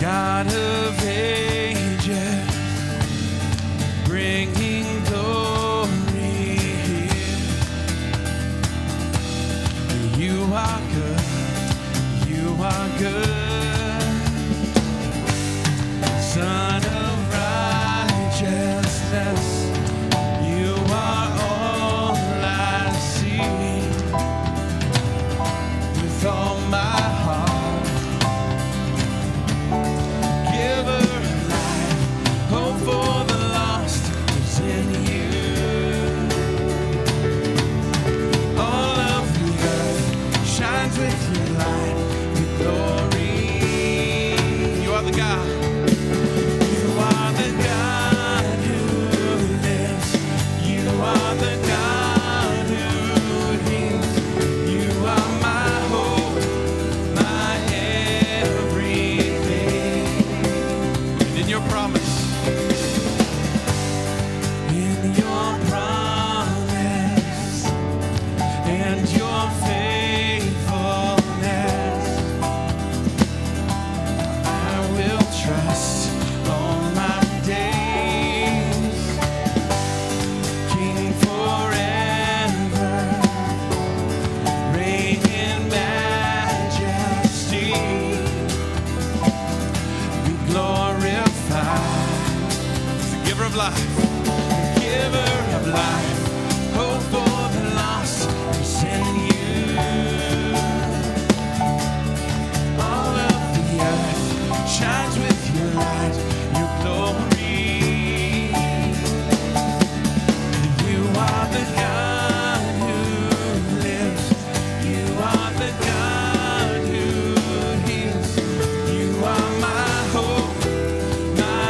God of ages, bringing glory here. You are good, you are good, Son of righteousness. You are all I see. With all my heart, giver of life, hope for the lost is in you. All of the earth shines with your light, your glory. You are the God. You are the God who lives. You are the God who heals. You are my hope, my everything. And in your promise, and your faithfulness, I will trust all my days. King forever, reign in majesty, be glorified. The giver of life, the giver of life, hope for the lost is in you. All of the earth shines with your light, your glory. You are the God who lives. You are the God who heals. You are my hope, my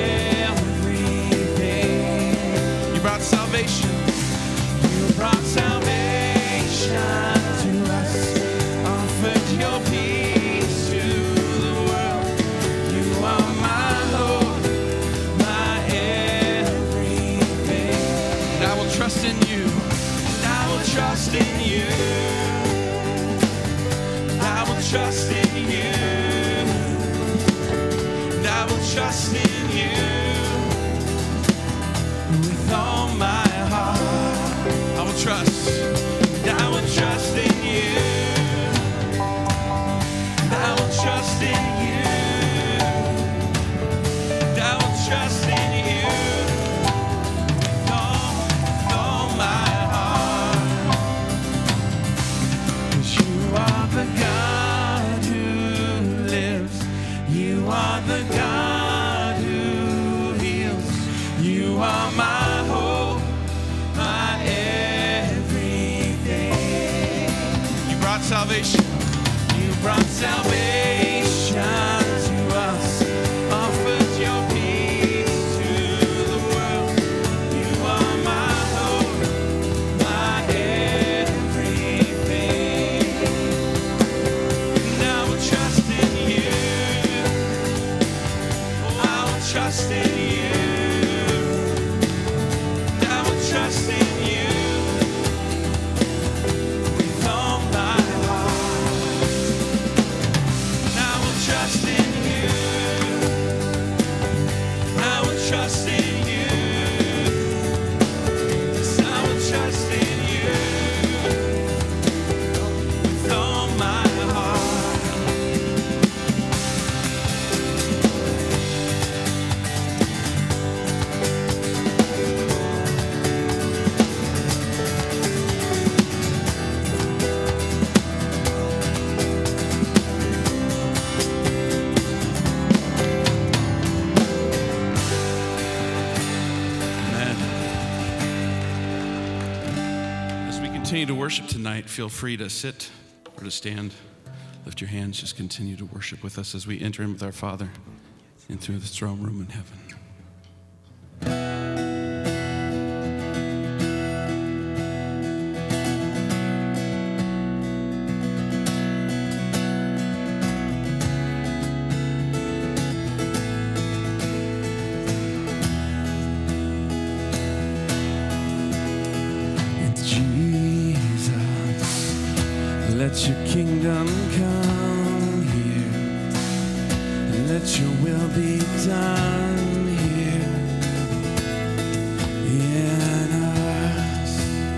everything. You brought salvation. You brought salvation to us, offered your peace to the world. You are my hope, my everything. And I will trust in you. And I will trust in you. I will trust in you. And I will trust in you with all my heart. I will trust. And I will trust in you. And I will trust in you. And I will trust in you with all my heart. 'Cause you are the God who lives. You are the God who heals. You are my hope, my everything. You brought salvation. You brought salvation to us. Offered your peace to the world. You are my hope, my everything. And I will trust in you. I will trust in you. And I will trust in you with all my heart. And I will trust in you. I will trust in you. Yes, I will trust in you with all my heart. Amen. As we continue to worship tonight, feel free to sit or to stand. Lift your hands. Just continue to worship with us as we enter in with our Father into the throne room in heaven. Jesus, let your kingdom come here. Let Let your will be done here in us.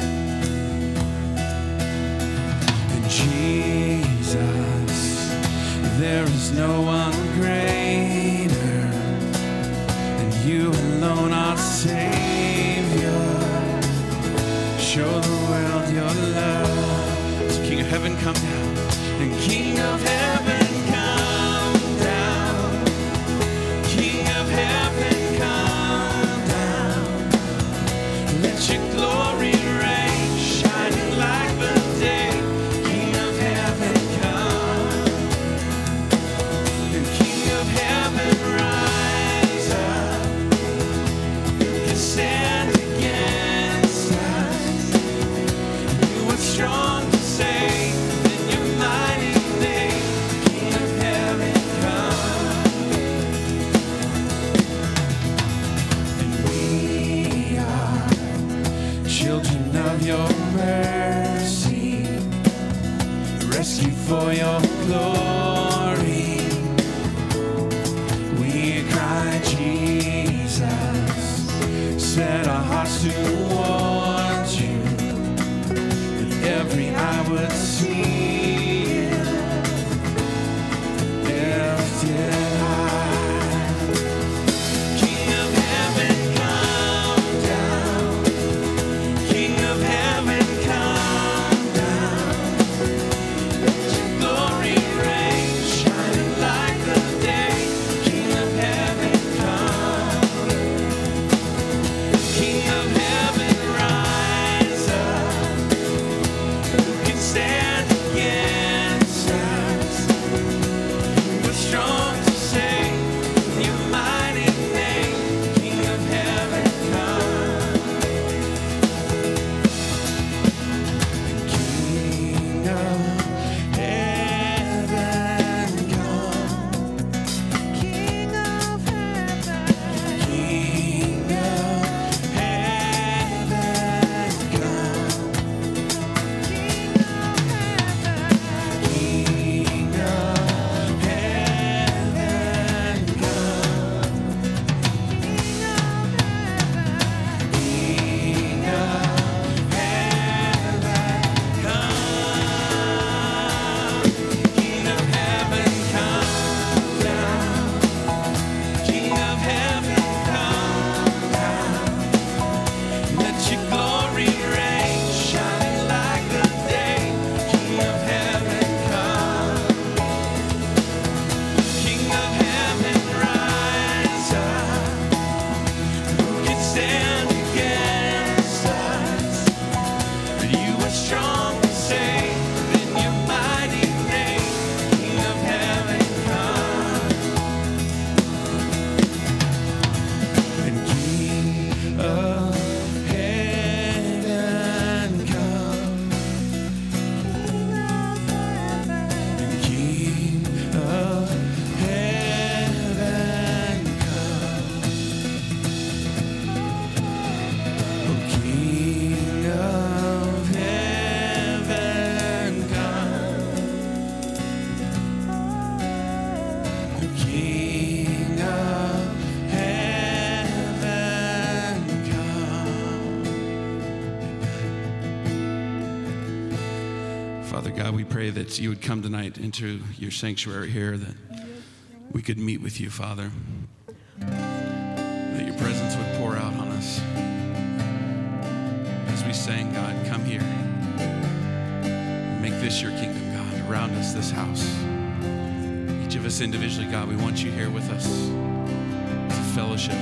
And Jesus, there is no one greater, and you alone are Savior. Show the world your love. So King of Heaven, come down. And King of Heaven, come down. King of Heaven, come down. Let your glory reign, shining like the day. King of Heaven, come. And King of Heaven, rise up. You can stand against us. You are strong to save. Children of your mercy, rescued for your glory. We cry, Jesus, set our hearts towards you, that every eye would see it, lifted high. King of Heaven, come down. King of Heaven, come down. Let your glory reign, shining like the day. King of Heaven, come. King of Heaven, rise up. Who can stand against us? We're strong to save your mighty name. King of Heaven, come. King of Heaven, come. King of Heaven, King of Heaven, come. King of Heaven, King of Heaven, come. King of Heaven, King of Heaven, come. King of Heaven, come down. King of Heaven, come down. Let your glory reign, shining like the day. King of Heaven, come. King of Heaven, rise up. Who can stand against us? But you are strong to save in your mighty name. King of Heaven, come. And King of Heaven, come. And King of Heaven, come. Oh, King of Heaven, come. Oh, King of Heaven, come. Father God, we pray that you would come tonight into your sanctuary here, that we could meet with you, Father, that your presence would pour out on us. As we sang, God, come here. Make this your kingdom, God, around us, this house. Each of us individually, God, we want you here with us to fellowship,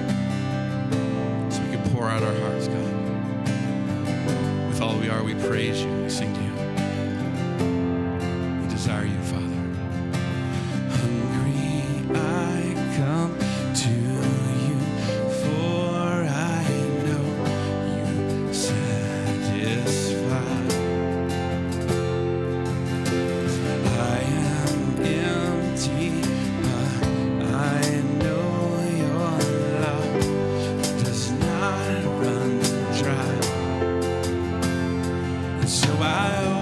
so we can pour out our hearts, God. With all we are, we praise you, we sing to you. We desire you, Father. Hungry I come to you, for I know you satisfy. I am empty, but I know your love does not run dry. And so I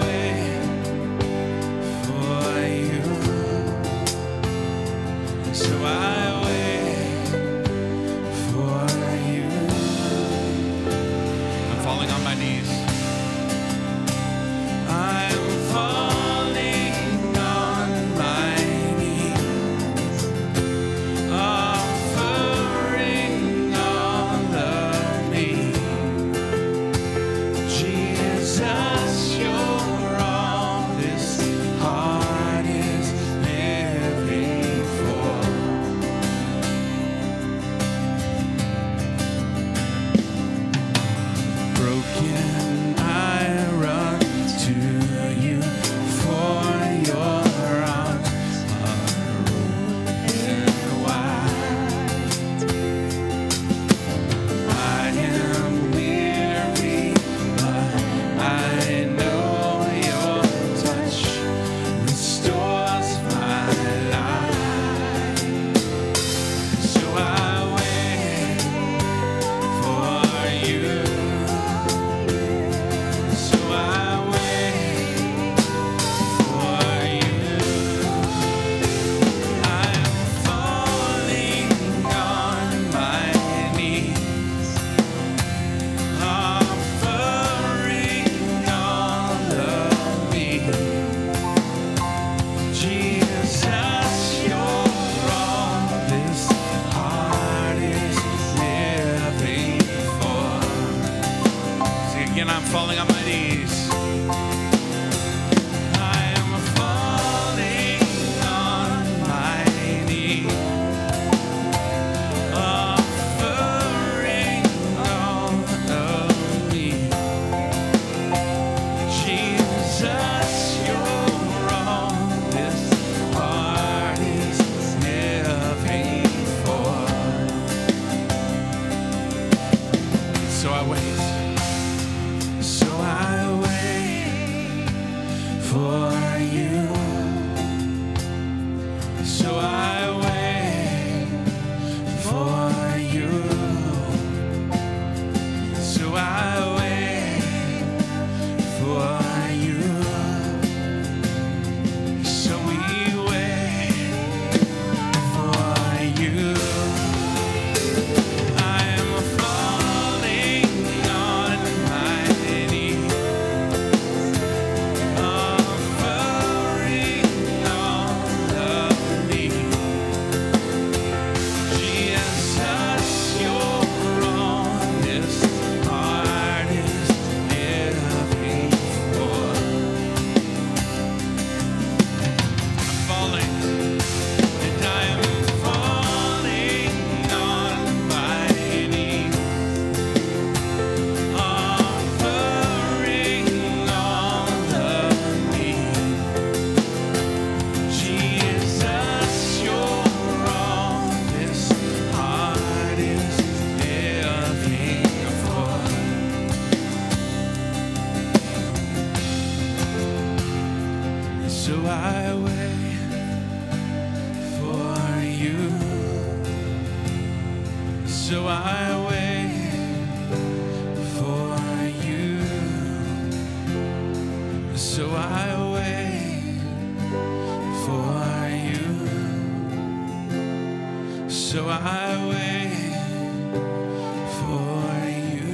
So I wait for you.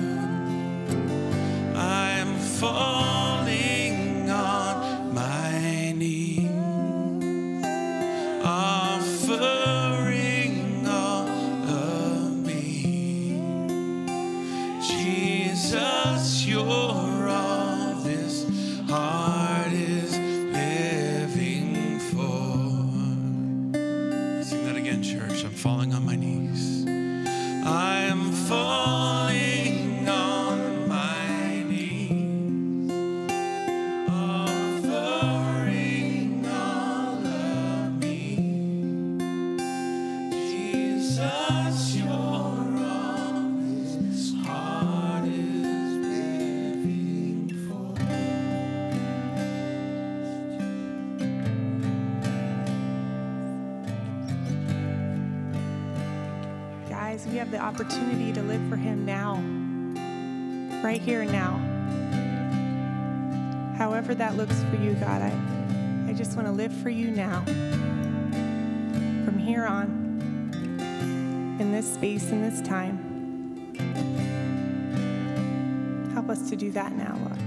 I'm falling on my knees, offering all of me. Jesus, you're all this heart is living for. Sing that again, church. I'm falling on my knees. I am falling on my knees, offering all of me. Jesus, you're all this heart is living for. Guys, we have the opportunity to live for him now, right here and now. However that looks for you, God, I just want to live for you now. From here on, in this space, in this time. Help us to do that now, Lord.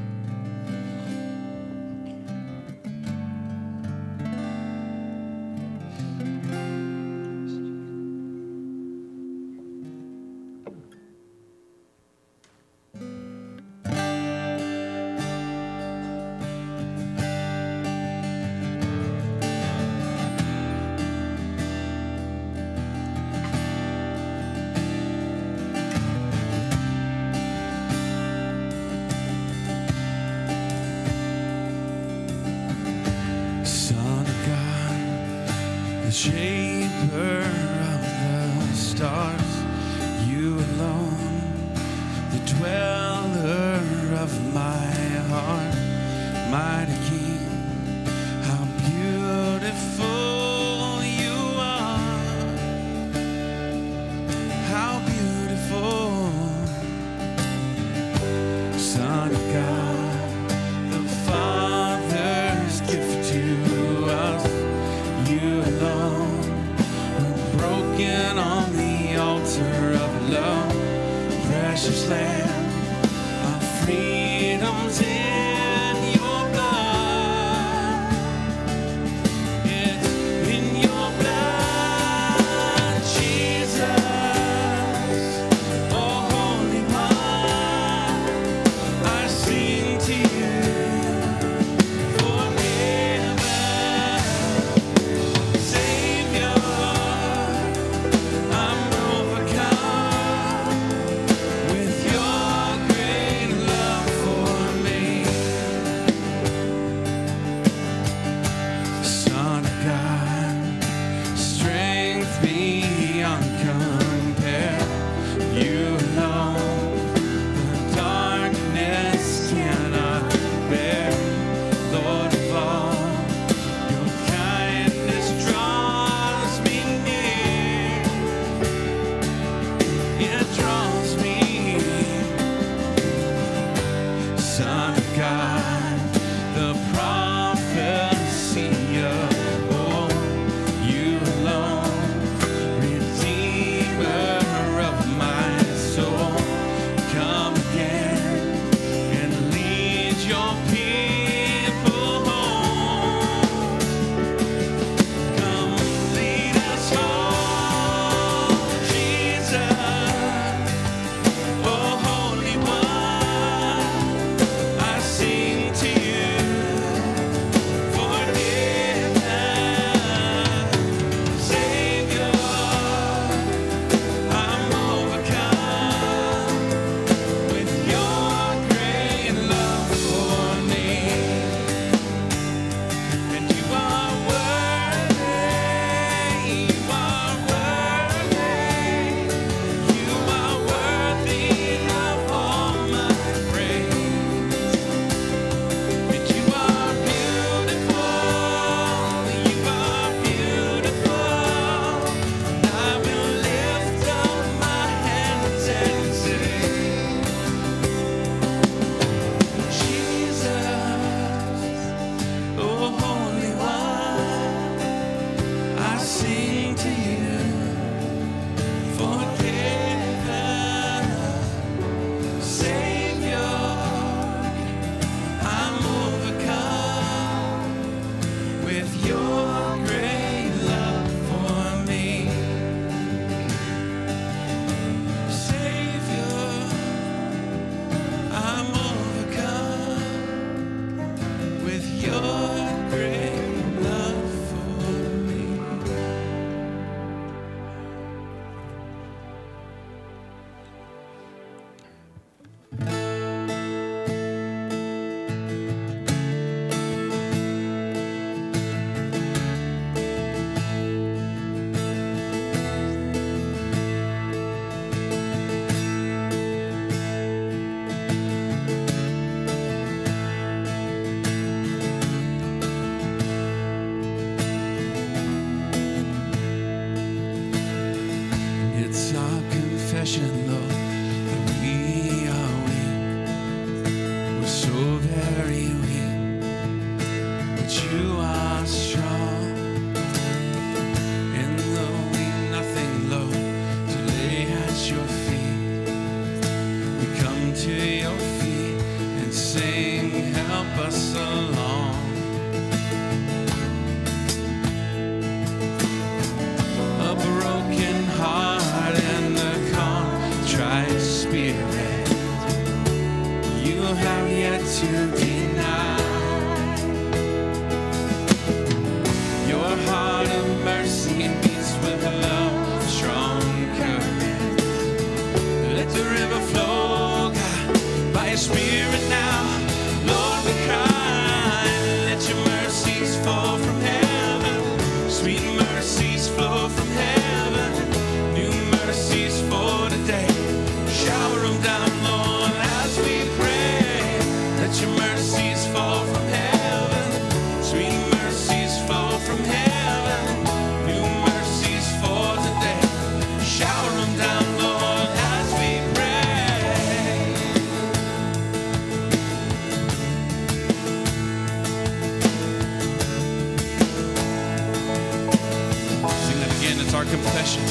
Son of God, the shaper of the stars, you alone, the dweller of my heart, mighty King, how beautiful you are, how beautiful, Son of God, the Father's gift to us, you alone were broken on the altar of love, precious Lamb, our freedom's in your blood. It's in your blood, Jesus. Oh, Holy One, I sing to you forever. Savior, I'm overcome with your confession, Lord, that we are weak. We're so very weak, but you are strong. And though we've nothing, Lord, to lay at your feet, we come to your feet and sing, help us along. A broken heart and a contrite spirit, you have yet to deny. Your heart of mercy beats with love, strong current. Let the river flow, God, by your spirit now. Lord, we cry, let your mercies fall from heaven. Sweet mercies flow from heaven. New mercies for today. Shower them down, Lord, as we pray. Let your mercies fall from heaven. Sweet mercies flow from heaven. New mercies for today. Shower them down, Lord, as we pray. Sing that again. It's our confession.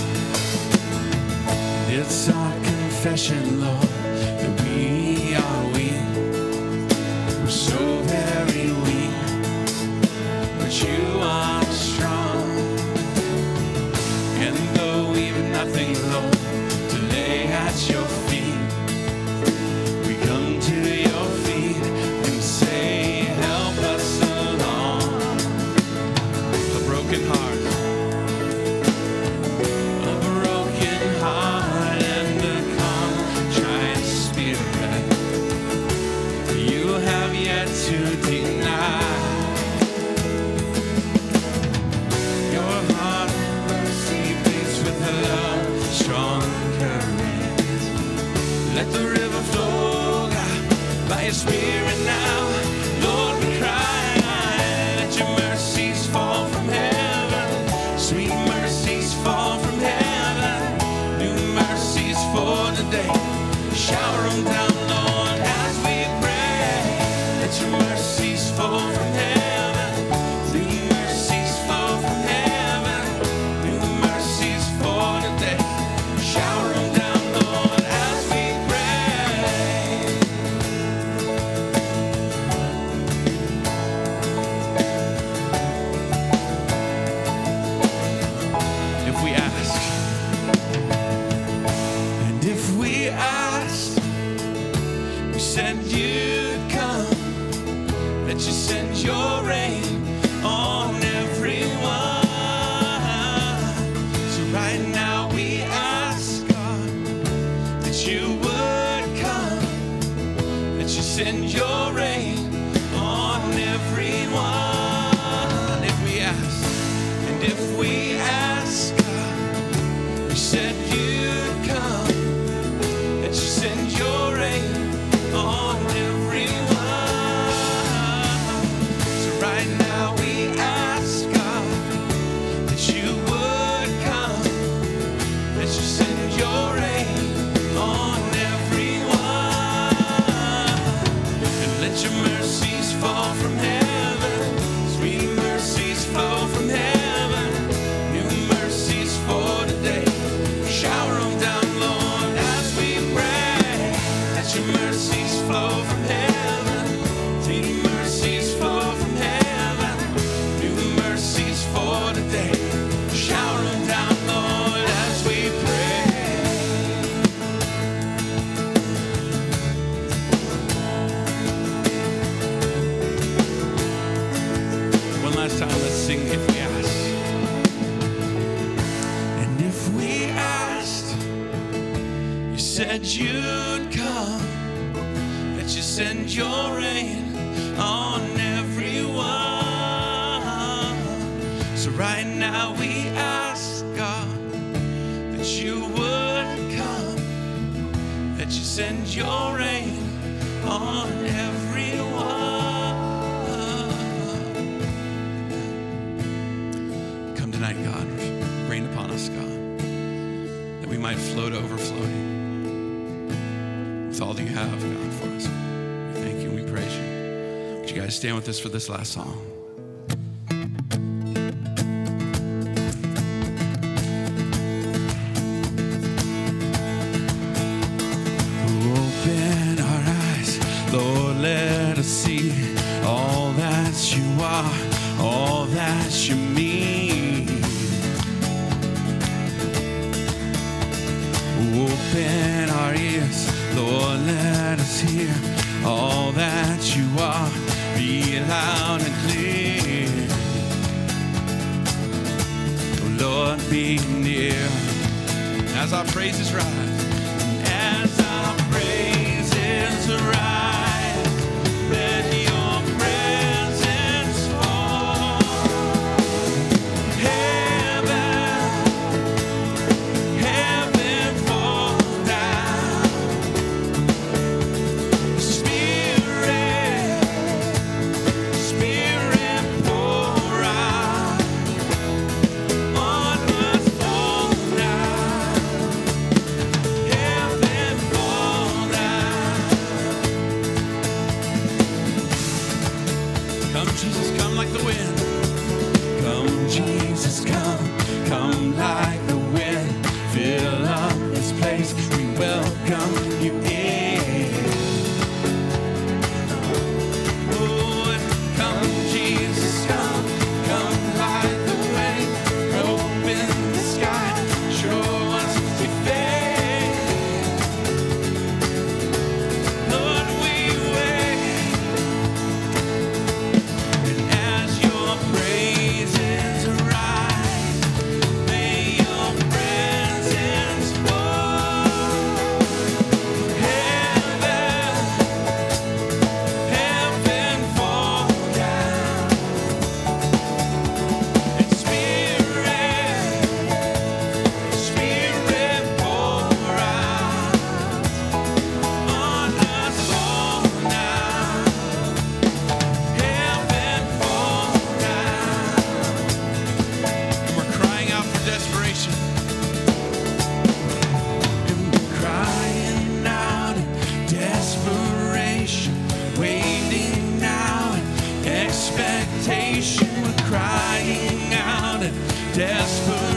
It's our confession, Lord, that we are weak. We're so very weak, but you are strong. And though we've nothing, Lord, to lay at your feet, we come to your feet and say, help us along. A broken heart. A broken heart and a contrite spirit, you have yet to deny. Your heart of mercy beats with love, strong current. Let the river flow, God, by your spirit now. Lord, we cry, let your mercies fall from heaven. Sweet mercies fall from heaven. New mercies for today. Shower them down, Lord, as we pray. Let your mercies fall from heaven. New mercies fall from heaven. New mercies for today. Shower them down, Lord, as we pray. If we ask, and if we ask, you said you'd come, that you send your rain on everyone. So right now we ask, God, that you would come, that you send your rain on everyone. If we ask, and if we ask, God, you said you'd come, that you send your rain on everyone. So right now we ask, God, that you would come, that you send your rain on everyone. And let your mercies fall from heaven. Sweet mercies flow from heaven. New mercies for today. Shower them down, Lord, as we pray. Let your mercies flow from heaven. Sweet mercies flow from heaven. New mercies for today. Shower them down, Lord, as we pray. One last time, let's sing If We Ask. And if we asked, you said you'd come, that you send your rain on everyone. So right now we ask, God, that you would come, that you send your rain on everyone. Come tonight, God. Rain upon us, God. That we might flow to overflowing with all that you have, God, for us. We thank you and we praise you. Would you guys stand with us for this last song? Open our eyes, Lord, let us see all that you are, all that you mean. Open our ears, Lord, let us hear all that you are. Be loud and clear. Oh, Lord, be near. As our praises rise, as our praises rise, let your presence fall. Heaven fall down. Spirit pour out on us all now. Heaven fall down. Come, Jesus, come like the wind. Come, Jesus, come like the wind. Fill up this place, we welcome you in. Oh, come, Jesus, come like the wind. Open the sky, show us your face. Lord, we wait. And as your praises rise, may your presence fall. Heaven fall down. And Spirit pour out on us all now. Heaven fall down. And we're crying out for desperation. And we're crying out in desperation, waiting now in expectation. We're crying out in desperation.